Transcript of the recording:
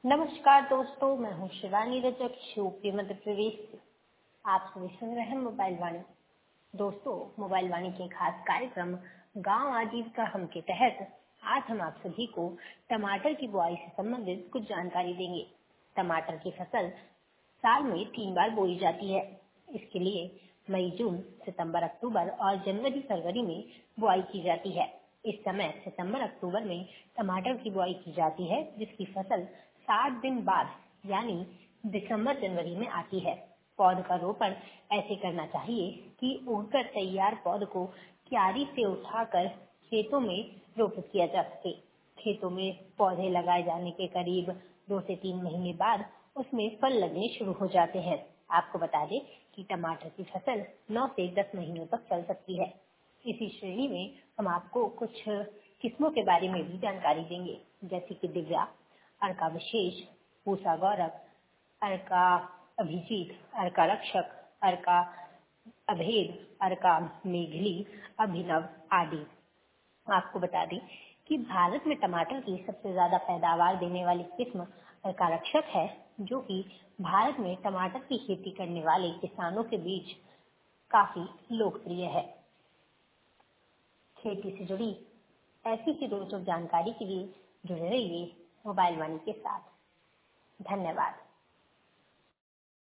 नमस्कार दोस्तों, मैं हूँ शिवानी रजक, यूपी मध्य प्रदेश से। आप सभी सुन रहे हैं मोबाइल वाणी। दोस्तों, मोबाइल वाणी के खास कार्यक्रम गांव आजीविका हम के तहत आज हम आप सभी को टमाटर की बुआई से संबंधित कुछ जानकारी देंगे। टमाटर की फसल साल में 3 बार बोई जाती है। इसके लिए मई, जून, सितंबर, अक्टूबर और जनवरी, फरवरी में बुआई की जाती है। इस समय सितंबर, अक्टूबर में टमाटर की बुआई की जाती है, जिसकी फसल 60 दिन बाद यानी दिसंबर, जनवरी में आती है। पौध का रोपण ऐसे करना चाहिए कि उगकर तैयार पौध को क्यारी से उठाकर खेतों में रोपित किया जा सके। खेतों में पौधे लगाए जाने के करीब 2 से 3 महीने बाद उसमें फल लगने शुरू हो जाते हैं। आपको बता दें कि टमाटर की फसल 9 से 10 महीनों तक चल सकती है। इसी श्रेणी में हम आपको कुछ किस्मों के बारे में भी जानकारी देंगे, जैसे कि दिव्या, अर्का विशेष, पूसा गौरव, अर्का अभिजीत, अर्का रक्षक, अर्का अभेद, अर्का मेघली, अभिनव आदि। आपको बता दें कि भारत में टमाटर की सबसे ज्यादा पैदावार देने वाली किस्म अर्का रक्षक है, जो कि भारत में टमाटर की खेती करने वाले किसानों के बीच काफी लोकप्रिय है। खेती से जुड़ी ऐसी ही रोचक जानकारी के लिए जुड़े रहिए मोबाइल वाणी के साथ। धन्यवाद।